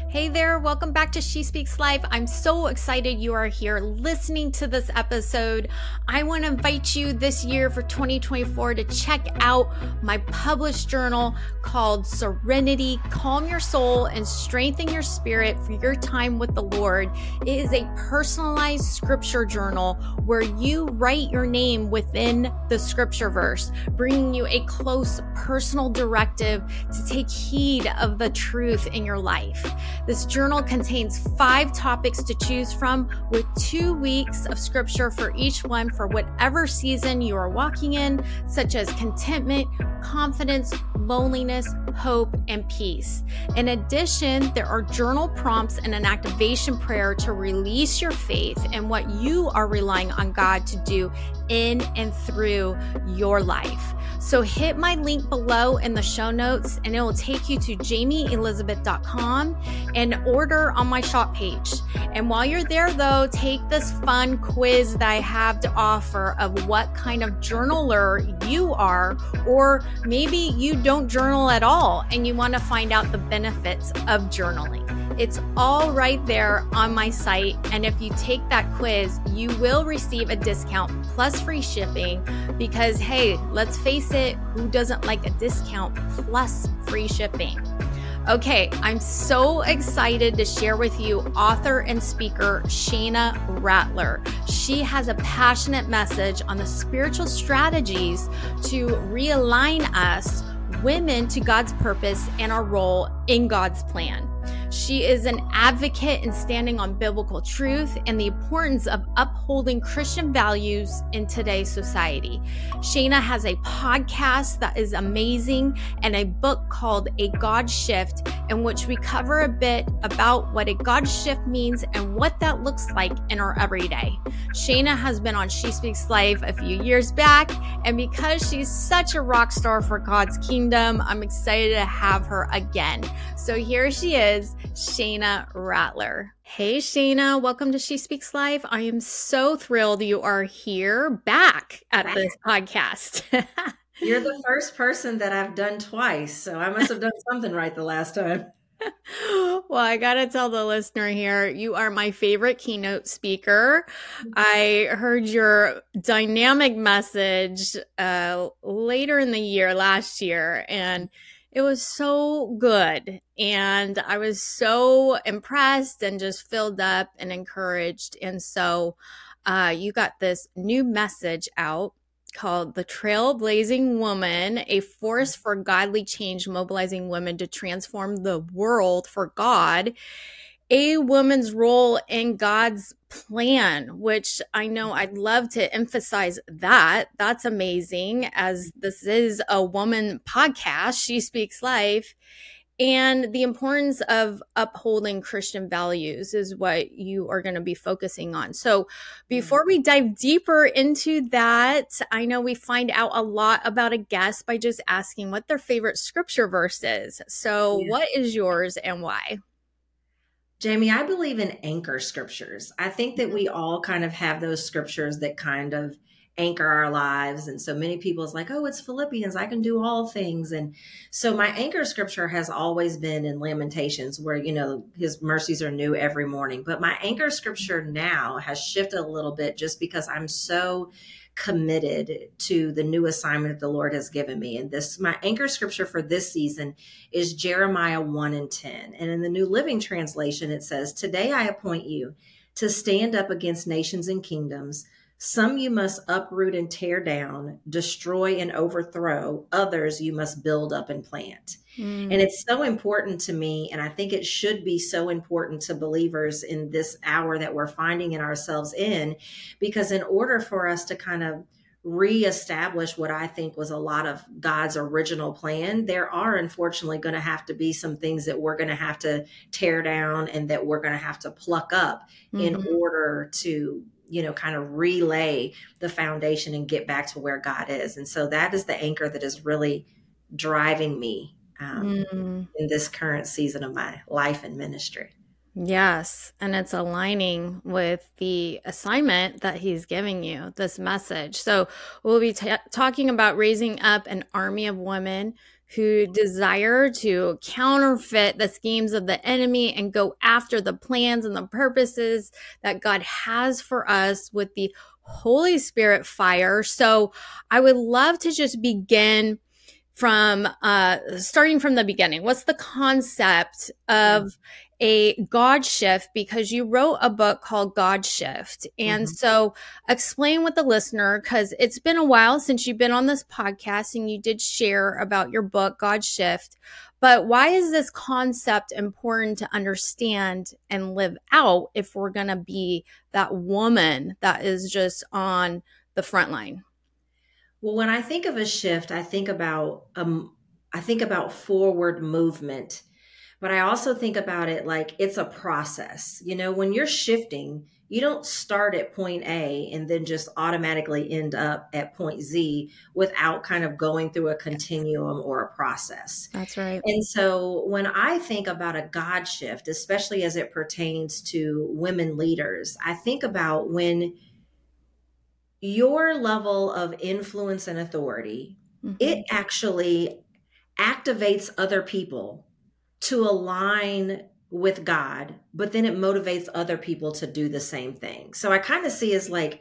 Hey there, welcome back to She Speaks Life. I'm so excited you are here listening to this episode. I want to invite you this year for 2024 to check out my published journal called Serenity, Calm Your Soul and Strengthen Your Spirit for your time with the Lord. It is a personalized scripture journal where you write your name within the scripture verse, bringing you a close personal directive to take heed of the truth in your life. This journal contains 5 topics to choose from with 2 weeks of scripture for each one for whatever season you are walking in, such as contentment, confidence, loneliness, hope, and peace. In addition, there are journal prompts and an activation prayer to release your faith in what you are relying on God to do in and through your life. So hit my link below in the show notes and it will take you to jamieelizabeth.com and order on my shop page. And while you're there though, take this fun quiz that I have to offer of what kind of journaler you are, or maybe you don't journal at all and you want to find out the benefits of journaling. It's all right there on my site. And if you take that quiz, you will receive a discount plus free shipping because, hey, let's face it, who doesn't like a discount plus free shipping? Okay, I'm so excited to share with you author and speaker Shayna Rattler. She has a passionate message on the spiritual strategies to realign us women to God's purpose and our role in God's plan. She is an advocate in standing on biblical truth and the importance of upholding Christian values in today's society. Shayna has a podcast that is amazing and a book called A God Shift, in which we cover a bit about what a God shift means and what that looks like in our everyday. Shayna has been on She Speaks Life a few years back, and because she's such a rock star for God's kingdom, I'm excited to have her again. So here she is, Shayna Rattler. Hey Shayna, welcome to She Speaks Life. I am so thrilled you are here back at this podcast. You're the first person that I've done twice, so I must have done something right the last time. Well, I got to tell the listener here, you are my favorite keynote speaker. I heard your dynamic message later in the year, last year, and it was so good. And I was so impressed and just filled up and encouraged. And so you got this new message out called The Trailblazing Woman, a force for godly change, mobilizing women to transform the world for God, a woman's role in God's plan, which I know I'd love to emphasize that. That's amazing, as this is a woman podcast, She Speaks Life. And the importance of upholding Christian values is what you are going to be focusing on. So before we dive deeper into that, I know we find out a lot about a guest by just asking what their favorite scripture verse is. So what is yours and why? Jamie, I believe in anchor scriptures. I think that we all kind of have those scriptures that kind of anchor our lives. And so many people is like, oh, it's Philippians, I can do all things. And so my anchor scripture has always been in Lamentations, where, you know, his mercies are new every morning. But my anchor scripture now has shifted a little bit just because I'm so committed to the new assignment that the Lord has given me. And this, my anchor scripture for this season is Jeremiah 1:10. And in the New Living Translation, it says, today I appoint you to stand up against nations and kingdoms. Some you must uproot and tear down, destroy and overthrow. Others you must build up and plant. And it's so important to me. And I think it should be so important to believers in this hour that we're finding in ourselves in, because in order for us to kind of reestablish what I think was a lot of God's original plan, there are unfortunately going to have to be some things that we're going to have to tear down and that we're going to have to pluck up in order to, you know, kind of relay the foundation and get back to where God is. And so that is the anchor that is really driving me in this current season of my life and ministry. Yes. And it's aligning with the assignment that he's giving you, this message. So we'll be talking about raising up an army of women who desire to counterfeit the schemes of the enemy and go after the plans and the purposes that God has for us with the Holy Spirit fire. So I would love to just begin from starting from the beginning. What's the concept of a God shift? Because you wrote a book called God Shift. And so explain with the listener, because it's been a while since you've been on this podcast and you did share about your book, God Shift. But why is this concept important to understand and live out if we're going to be that woman that is just on the front line? Well, when I think of a shift, I think about forward movement, but I also think about it like it's a process. You know, when you're shifting, you don't start at point A and then just automatically end up at point Z without kind of going through a continuum or a process. That's right. And so when I think about a God shift, especially as it pertains to women leaders, I think about when your level of influence and authority, it actually activates other people to align with God, but then it motivates other people to do the same thing. So I kind of see as like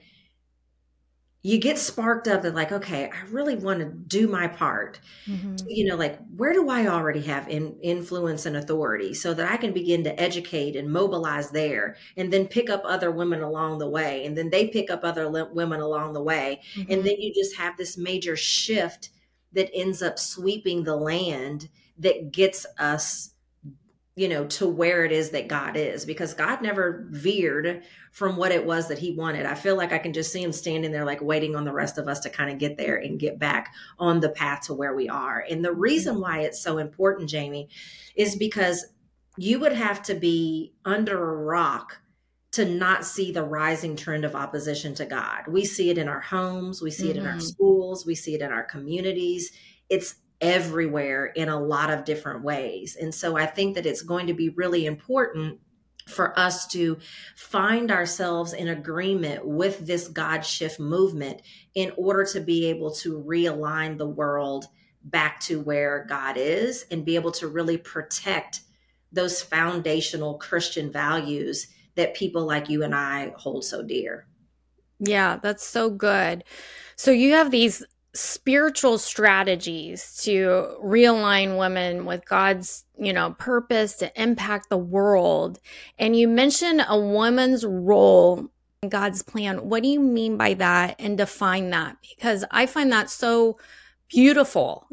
you get sparked up and like, okay, I really want to do my part. You know, like, where do I already have influence and authority so that I can begin to educate and mobilize there and then pick up other women along the way. And then they pick up other women along the way. And then you just have this major shift that ends up sweeping the land that gets us, you know, to where it is that God is, because God never veered from what it was that he wanted. I feel like I can just see him standing there, like waiting on the rest of us to kind of get there and get back on the path to where we are. And the reason why it's so important, Jamie, is because you would have to be under a rock to not see the rising trend of opposition to God. We see it in our homes. We see it in our schools. We see it in our communities. It's everywhere in a lot of different ways. And so I think that it's going to be really important for us to find ourselves in agreement with this God shift movement in order to be able to realign the world back to where God is and be able to really protect those foundational Christian values that people like you and I hold so dear. Yeah, that's so good. So you have these spiritual strategies to realign women with God's, purpose to impact the world. And you mentioned a woman's role in God's plan. What do you mean by that, and define that? Because I find that so beautiful,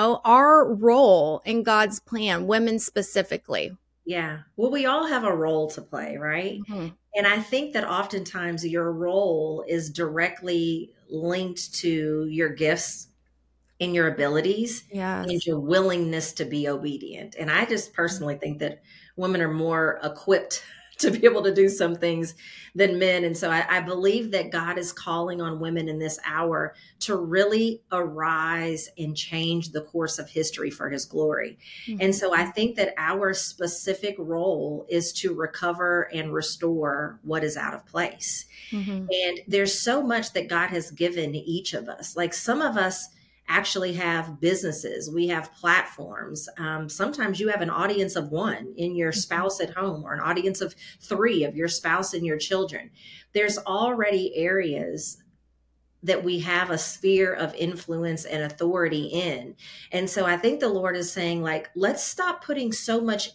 our role in God's plan, women specifically. Yeah. Well, we all have a role to play, right? And I think that oftentimes your role is directly linked to your gifts and your abilities and your willingness to be obedient. And I just personally think that women are more equipped to be able to do some things than men. And so I believe that God is calling on women in this hour to really arise and change the course of history for his glory. And so I think that our specific role is to recover and restore what is out of place. And there's so much that God has given each of us. Like, some of us actually have businesses, we have platforms. Sometimes you have an audience of one in your spouse at home, or an audience of three of your spouse and your children. There's already areas that we have a sphere of influence and authority in. And so I think the Lord is saying, like, let's stop putting so much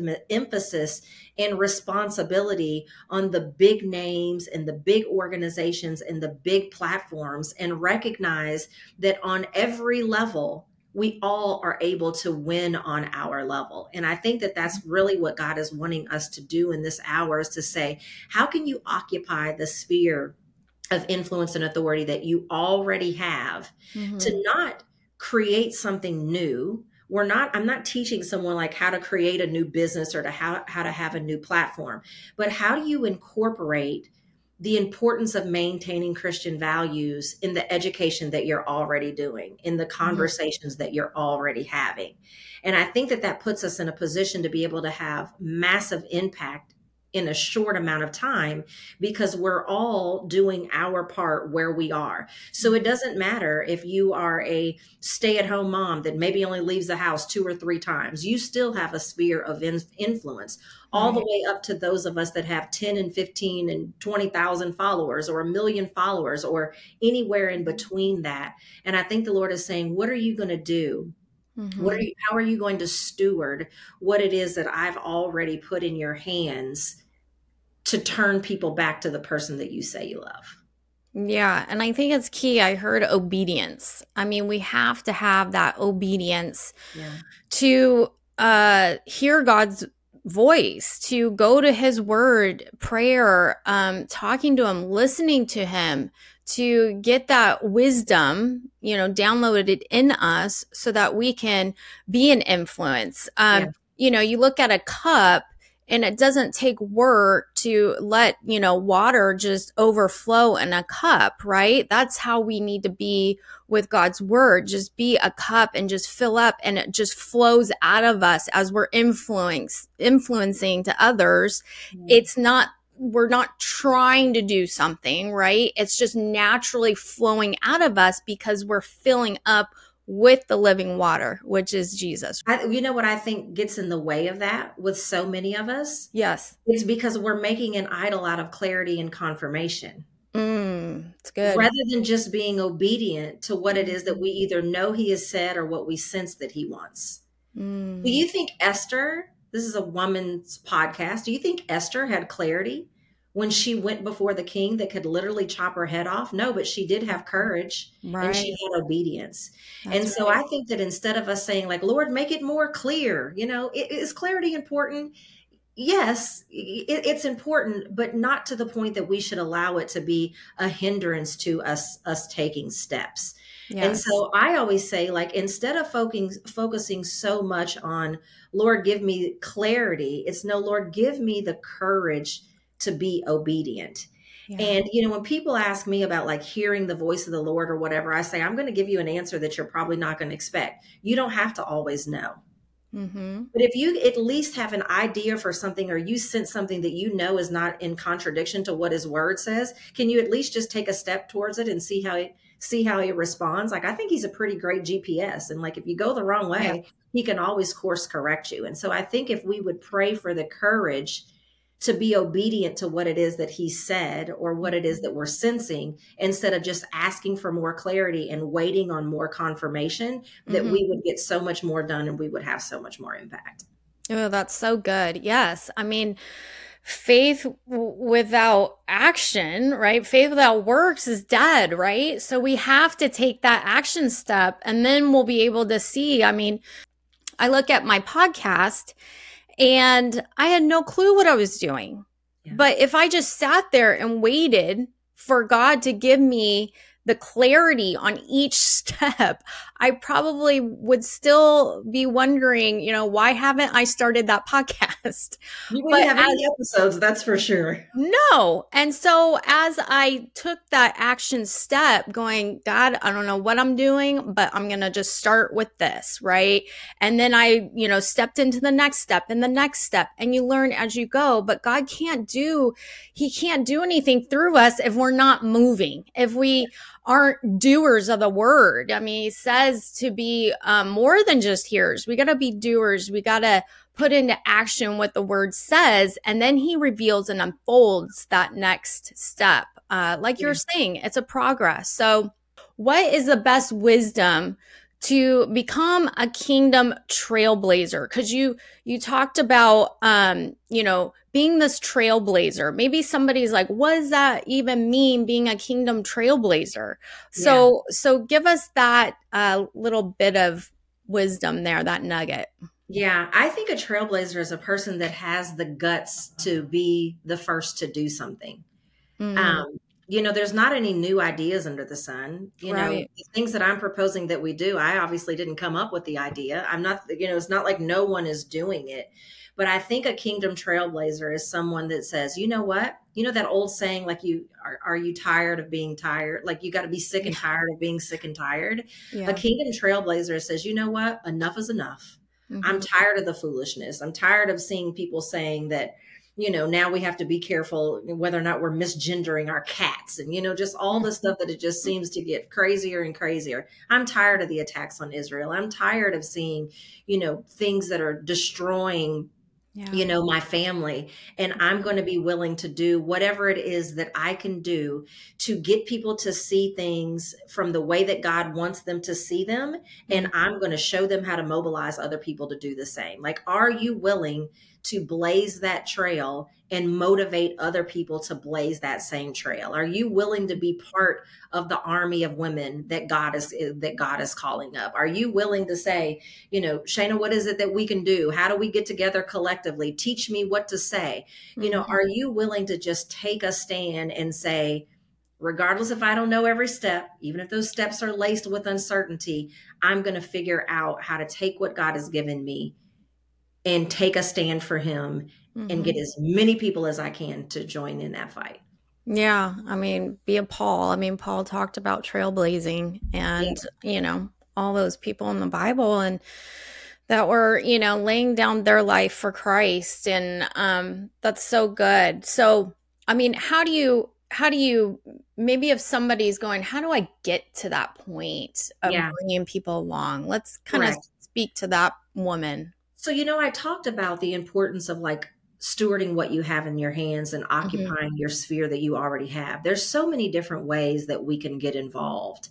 emphasis and responsibility on the big names and the big organizations and the big platforms, and recognize that on every level, we all are able to win on our level. And I think that that's really what God is wanting us to do in this hour, is to say, how can you occupy the sphere of influence and authority that you already have, to not create something new. I'm not teaching someone like how to create a new business or to how to have a new platform, but how do you incorporate the importance of maintaining Christian values in the education that you're already doing, in the conversations that you're already having. And I think that that puts us in a position to be able to have massive impact in a short amount of time because we're all doing our part where we are. So it doesn't matter if you are a stay-at-home mom that maybe only leaves the house 2 or 3 times. You still have a sphere of influence, all the way up to those of us that have 10 and 15 and 20,000 followers or 1 million followers or anywhere in between that. And I think the Lord is saying, what are you going to do? How are you going to steward what it is that I've already put in your hands to turn people back to the person that you say you love? Yeah. And I think it's key. I heard obedience. I mean, we have to have that obedience to hear God's voice, to go to his word, prayer, talking to him, listening to him, to get that wisdom, downloaded in us so that we can be an influence. You look at a cup, and it doesn't take work to let, water just overflow in a cup, right? That's how we need to be with God's word. Just be a cup and just fill up, and it just flows out of us as we're influencing to others. We're not trying to do something, right? It's just naturally flowing out of us because we're filling up with the living water, which is Jesus. You know what I think gets in the way of that with so many of us? Yes. It's because we're making an idol out of clarity and confirmation. It's good. Rather than just being obedient to what it is that we either know he has said or what we sense that he wants. Do you think Esther, this is a woman's podcast, do you think Esther had clarity when she went before the king that could literally chop her head off? No, but she did have courage, and she had obedience. So I think that instead of us saying like, Lord, make it more clear, is clarity important? Yes, it's important, but not to the point that we should allow it to be a hindrance to us taking steps. Yes. And so I always say, like, instead of focusing so much on, Lord, give me clarity, it's no, Lord, give me the courage to be obedient. Yeah. And, when people ask me about like hearing the voice of the Lord or whatever, I say, I'm going to give you an answer that you're probably not going to expect. You don't have to always know. But if you at least have an idea for something, or you sense something that is not in contradiction to what his word says, can you at least just take a step towards it and see how he responds? Like, I think he's a pretty great GPS. And like, if you go the wrong way, he can always course correct you. And so I think if we would pray for the courage to be obedient to what it is that he said or what it is that we're sensing, instead of just asking for more clarity and waiting on more confirmation, that we would get so much more done and we would have so much more impact. Oh, that's so good. Yes. I mean, faith without action, right? Faith without works is dead, right? So we have to take that action step, and then we'll be able to see. I mean, I look at my podcast and I had no clue what I was doing. Yeah. But if I just sat there and waited for God to give me the clarity on each step, I probably would still be wondering, why haven't I started that podcast? You wouldn't have any episodes, that's for sure. No. And so as I took that action step, going, God, I don't know what I'm doing, but I'm going to just start with this, right? And then I, stepped into the next step and the next step, and you learn as you go. But God he can't do anything through us if we're not moving, if we aren't doers of the word. I mean, he says to be more than just hearers. We got to be doers. We got to put into action what the word says. And then he reveals and unfolds that next step. Like you're saying, it's a progress. So what is the best wisdom to become a kingdom trailblazer? Because you talked about, being this trailblazer. Maybe somebody's like, what does that even mean, being a kingdom trailblazer? So give us that little bit of wisdom there, that nugget. Yeah, I think a trailblazer is a person that has the guts to be the first to do something. There's not any new ideas under the sun. The things that I'm proposing that we do, I obviously didn't come up with the idea. I'm not, it's not like no one is doing it. But I think a kingdom trailblazer is someone that says, you know what? That old saying, like, are you tired of being tired? Like, you got to be sick and tired of being sick and tired. Yeah. A kingdom trailblazer says, you know what? Enough is enough. I'm tired of the foolishness. I'm tired of seeing people saying that, now we have to be careful whether or not we're misgendering our cats, and, just all the stuff that it just seems to get crazier and crazier. I'm tired of the attacks on Israel. I'm tired of seeing, things that are destroying my family. And I'm going to be willing to do whatever it is that I can do to get people to see things from the way that God wants them to see them. And I'm going to show them how to mobilize other people to do the same. Like, are you willing to blaze that trail and motivate other people to blaze that same trail? Are you willing to be part of the army of women that God is calling up? Are you willing to say, Shana, what is it that we can do? How do we get together collectively? Teach me what to say. Are you willing to just take a stand and say, regardless if I don't know every step, even if those steps are laced with uncertainty, I'm going to figure out how to take what God has given me and take a stand for him and get as many people as I can to join in that fight. Yeah. I mean, be a Paul. I mean, Paul talked about trailblazing and, all those people in the Bible and that were, laying down their life for Christ. And that's so good. So, I mean, how do you, maybe if somebody's going, how do I get to that point of bringing people along? Let's kind of speak to that woman. So, I talked about the importance of like stewarding what you have in your hands and occupying your sphere that you already have. There's so many different ways that we can get involved.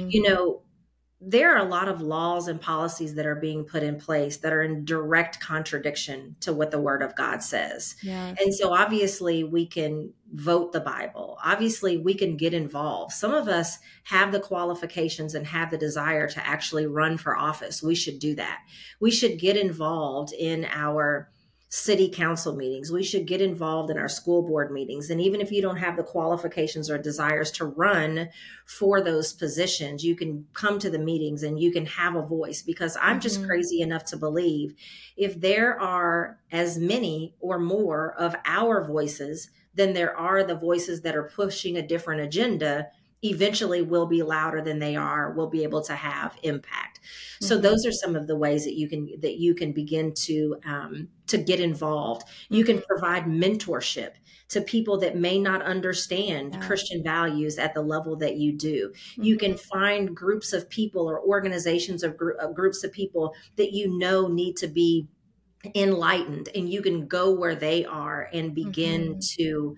There are a lot of laws and policies that are being put in place that are in direct contradiction to what the Word of God says. Yeah. And so obviously we can vote the Bible. Obviously we can get involved. Some of us have the qualifications and have the desire to actually run for office. We should do that. We should get involved in our city council meetings. We should get involved in our school board meetings. And even if you don't have the qualifications or desires to run for those positions, you can come to the meetings and you can have a voice, because I'm just crazy enough to believe if there are as many or more of our voices than there are the voices that are pushing a different agenda, eventually will be louder than they are, will be able to have impact. So those are some of the ways that you can begin to get involved. You can provide mentorship to people that may not understand Christian values at the level that you do. You can find groups of people or organizations of groups of people that need to be enlightened, and you can go where they are and begin to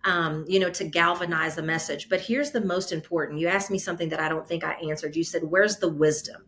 galvanize the message. But here's the most important. You asked me something that I don't think I answered. You said, where's the wisdom?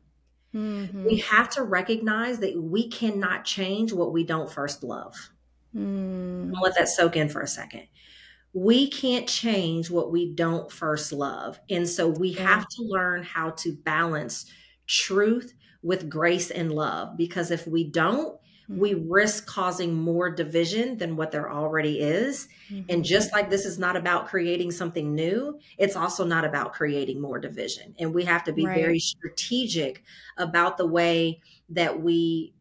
We have to recognize that we cannot change what we don't first love. I'll let that soak in for a second. We can't change what we don't first love. And so we have to learn how to balance truth with grace and love, because if we don't, we risk causing more division than what there already is. And just like this is not about creating something new, it's also not about creating more division. And we have to be very strategic about the way that we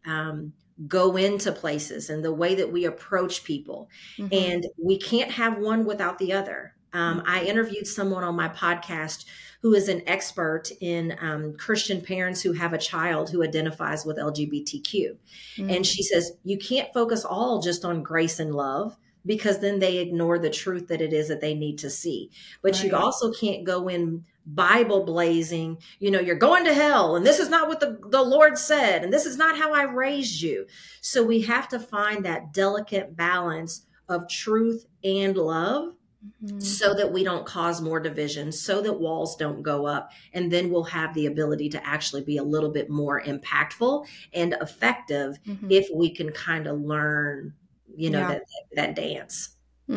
go into places and the way that we approach people. And we can't have one without the other. I interviewed someone on my podcast who is an expert in Christian parents who have a child who identifies with LGBTQ. And she says, you can't focus all just on grace and love, because then they ignore the truth that it is that they need to see. But you also can't go in Bible blazing, you're going to hell and this is not what the Lord said, and this is not how I raised you. So we have to find that delicate balance of truth and love, so that we don't cause more division, so that walls don't go up. And then we'll have the ability to actually be a little bit more impactful and effective if we can kind of learn, that dance.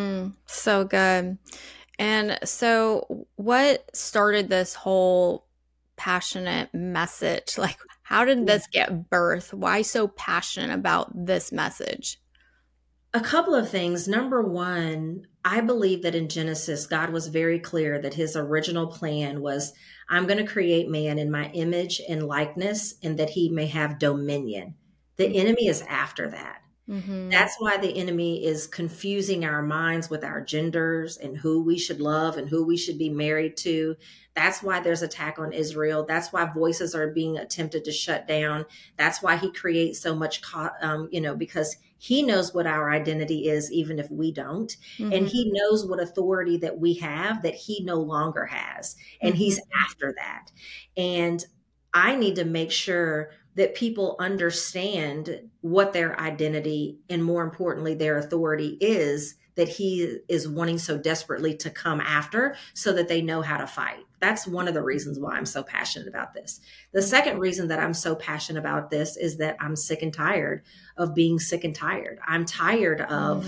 So good. And so what started this whole passionate message? Like, how did this get birthed? Why so passionate about this message? A couple of things. Number one, I believe that in Genesis, God was very clear that his original plan was, I'm going to create man in my image and likeness, and that he may have dominion. The enemy is after that. That's why the enemy is confusing our minds with our genders and who we should love and who we should be married to. That's why there's attack on Israel. That's why voices are being attempted to shut down. That's why he creates so much, because He knows what our identity is, even if we don't. Mm-hmm. And he knows what authority that we have that he no longer has. And Mm-hmm. he's after that. And I need to make sure that people understand what their identity and, more importantly, their authority is, that he is wanting so desperately to come after, so that they know how to fight. That's one of the reasons why I'm so passionate about this. The second reason that I'm so passionate about this is that I'm sick and tired of being sick and tired. I'm tired of,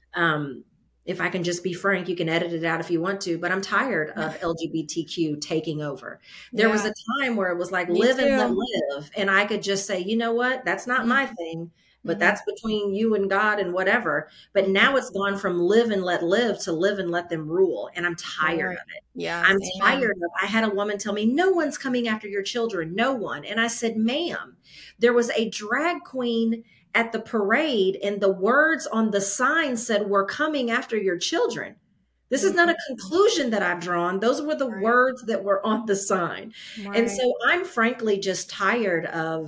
if I can just be frank, you can edit it out if you want to, but I'm tired of LGBTQ taking over. There was a time where it was like, live and let live. And I could just say, you know what, that's not my thing, but that's between you and God and whatever. But now it's gone from live and let live to live and let them rule. And I'm tired of it. Yeah, I'm tired of, I had a woman tell me, no one's coming after your children. No one. And I said, ma'am, there was a drag queen at the parade, and the words on the sign said, we're coming after your children. This is not a conclusion that I've drawn. Those were the words that were on the sign. And so I'm frankly just tired of,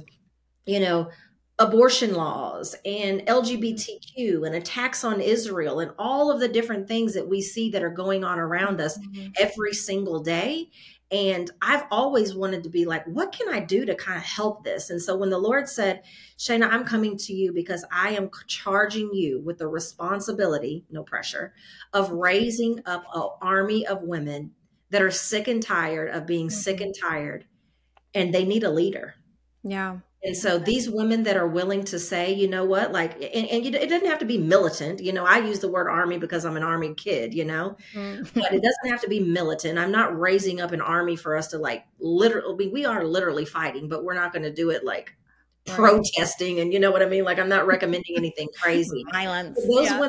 abortion laws and LGBTQ and attacks on Israel and all of the different things that we see that are going on around us every single day. And I've always wanted to be like, what can I do to kind of help this? And so when the Lord said, Shayna, I'm coming to you because I am charging you with the responsibility, no pressure, of raising up an army of women that are sick and tired of being sick and tired, and they need a leader. Yeah. And so these women that are willing to say, you know what, like, it doesn't have to be militant. I use the word army because I'm an army kid, but it doesn't have to be militant. I'm not raising up an army for us to literally, we are literally fighting, but we're not going to do it like protesting. And you know what I mean? Like, I'm not recommending anything crazy. Violence.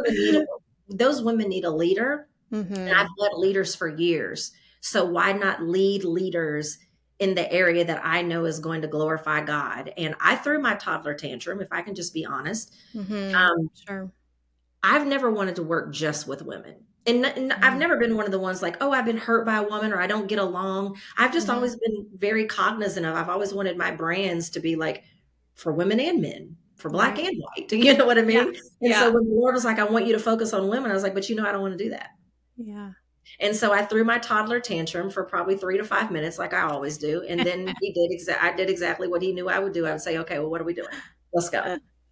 Those women need a leader. Mm-hmm. And I've led leaders for years. So why not lead leaders in the area that I know is going to glorify God? And I threw my toddler tantrum, if I can just be honest. Sure. I've never wanted to work just with women. And I've never been one of the ones like, oh, I've been hurt by a woman or I don't get along. I've just always been very cognizant of, I've always wanted my brands to be like for women and men, for Black and white. You know what I mean? And so when the Lord was like, I want you to focus on women, I was like, but I don't want to do that. Yeah. And so I threw my toddler tantrum for probably 3 to 5 minutes, like I always do. And then I did exactly what he knew I would do. I would say, okay, well, what are we doing? Let's go.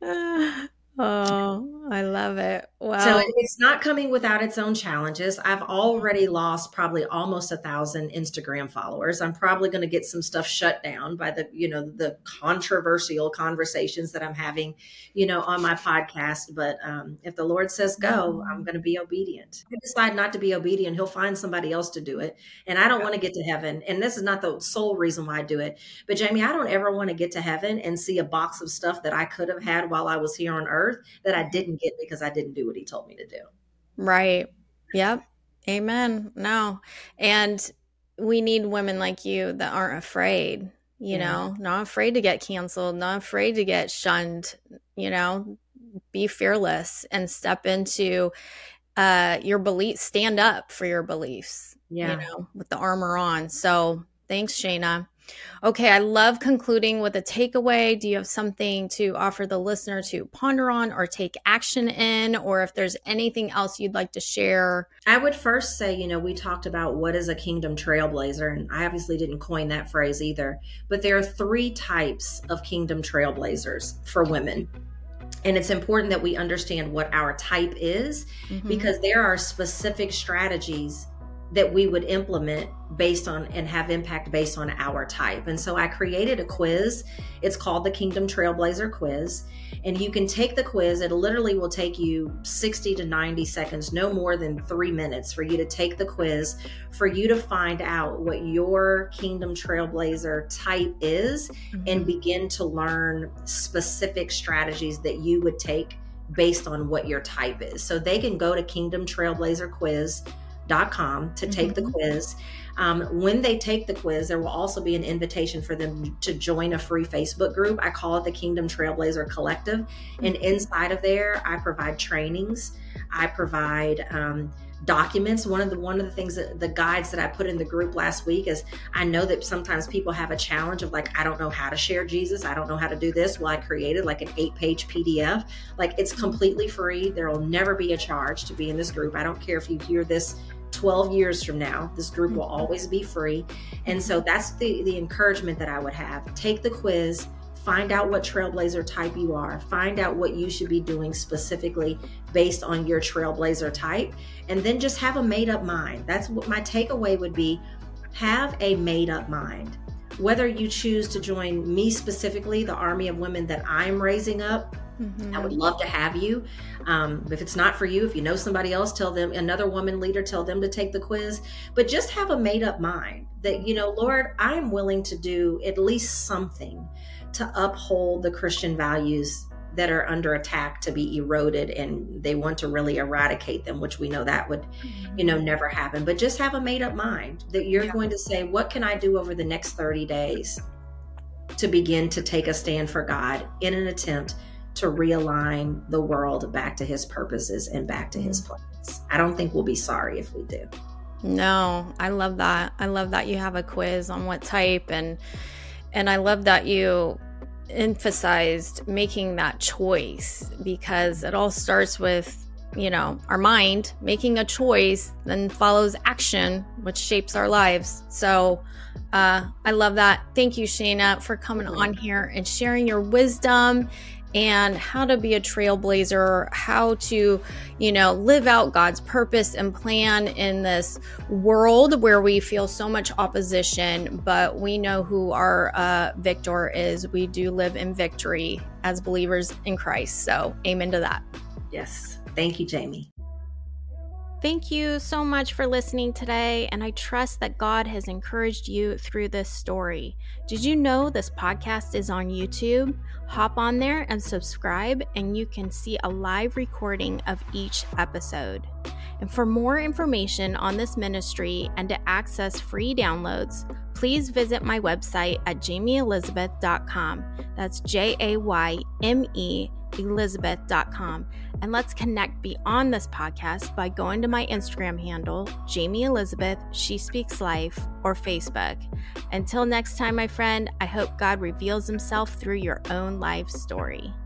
Oh, I love it. Wow. So it's not coming without its own challenges. I've already lost probably almost 1,000 Instagram followers. I'm probably going to get some stuff shut down by the controversial conversations that I'm having, on my podcast. But if the Lord says go, I'm going to be obedient. If I decide not to be obedient, he'll find somebody else to do it. And I don't want to get to heaven. And this is not the sole reason why I do it. But Jamie, I don't ever want to get to heaven and see a box of stuff that I could have had while I was here on earth that I didn't get because I didn't do what he told me to do. Right. Yep. Amen. No. And we need women like you that aren't afraid, not afraid to get canceled, not afraid to get shunned, be fearless and step into your beliefs, stand up for your beliefs, with the armor on. So thanks, Shayna. Okay, I love concluding with a takeaway. Do you have something to offer the listener to ponder on or take action in, or if there's anything else you'd like to share? I would first say, we talked about what is a kingdom trailblazer, and I obviously didn't coin that phrase either, but there are 3 types of kingdom trailblazers for women. And it's important that we understand what our type is, because there are specific strategies that we would implement based on and have impact based on our type. And so I created a quiz. It's called the Kingdom Trailblazer Quiz. And you can take the quiz. It literally will take you 60 to 90 seconds, no more than 3 minutes for you to take the quiz, for you to find out what your Kingdom Trailblazer type is and begin to learn specific strategies that you would take based on what your type is. So they can go to kingdomtrailblazerquiz.com to take the quiz. When they take the quiz, there will also be an invitation for them to join a free Facebook group. I call it the Kingdom Trailblazer Collective. And inside of there, I provide trainings. I provide documents. One of the things that the guides that I put in the group last week is, I know that sometimes people have a challenge of like, I don't know how to share Jesus. I don't know how to do this. Well, I created like an 8-page PDF. Like, it's completely free. There will never be a charge to be in this group. I don't care if you hear this 12 years from now, this group will always be free. And so that's the encouragement that I would have. Take the quiz, find out what trailblazer type you are, find out what you should be doing specifically based on your trailblazer type, and then just have a made up mind. That's what my takeaway would be. Have a made up mind. Whether you choose to join me specifically, the army of women that I'm raising up, I would love to have you. If it's not for you, if you know somebody else, tell them, another woman leader, tell them to take the quiz. But just have a made up mind that, Lord, I'm willing to do at least something to uphold the Christian values that are under attack to be eroded, and they want to really eradicate them, which we know that would, never happen. But just have a made up mind that you're going to say, what can I do over the next 30 days to begin to take a stand for God in an attempt to realign the world back to his purposes and back to his plans. I don't think we'll be sorry if we do. No, I love that. I love that you have a quiz on what type, and I love that you emphasized making that choice, because it all starts with, our mind making a choice, then follows action, which shapes our lives. So I love that. Thank you, Shana, for coming on here and sharing your wisdom and how to be a trailblazer, how to, live out God's purpose and plan in this world where we feel so much opposition, but we know who our victor is. We do live in victory as believers in Christ. So amen to that. Yes. Thank you, Jamie. Thank you so much for listening today, and I trust that God has encouraged you through this story. Did you know this podcast is on YouTube? Hop on there and subscribe, and you can see a live recording of each episode. And for more information on this ministry and to access free downloads, please visit my website at jamieelizabeth.com. That's JAYME Elizabeth.com. And let's connect beyond this podcast by going to my Instagram handle, Jamie Elizabeth, She Speaks Life, or Facebook. Until next time, my friend, I hope God reveals himself through your own life story.